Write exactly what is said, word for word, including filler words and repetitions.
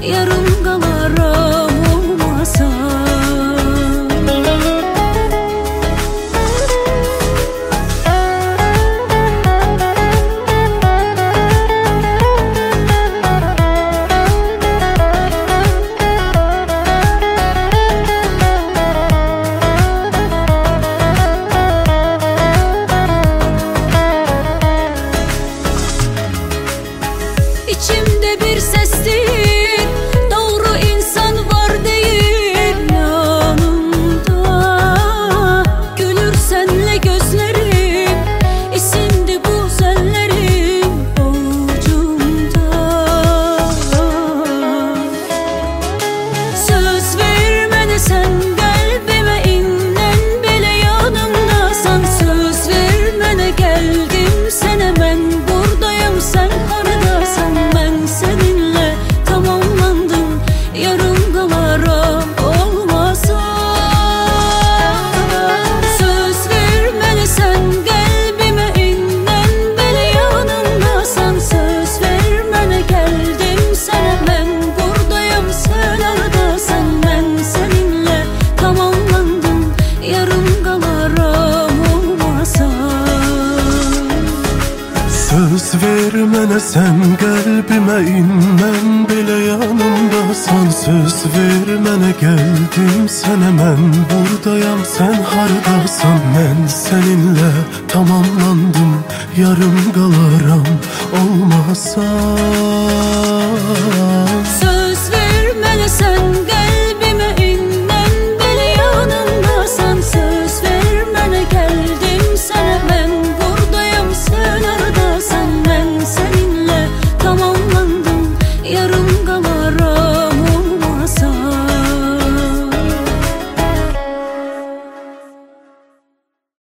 yarım qalaram olmasan. İçimde bir sestir, doğru insan var değil yanımda. Gülür senle gözlerim, isindi bu zellerim avucumda. Söz vermene sen kalbime innen bile yanımdasan. Söz vermene geldim sene ben buradayım sen haradasan. Ben seninle tamamlandım, yarım qalaram olmasan. Söz vermene sen kalbime innen bile yanımdasan. Söz vermene geldim sene ben buradayım sen haradasan. Ben seninle tamamlandım, yarım qalaram olmasan. Söz vermene sen kalbime innen bile yanımdasan. Söz vermene geldim sen hemen buradayım sen haradasan. Ben seninle tamamlandım, yarım qalaram olmasan. Söz vermene sen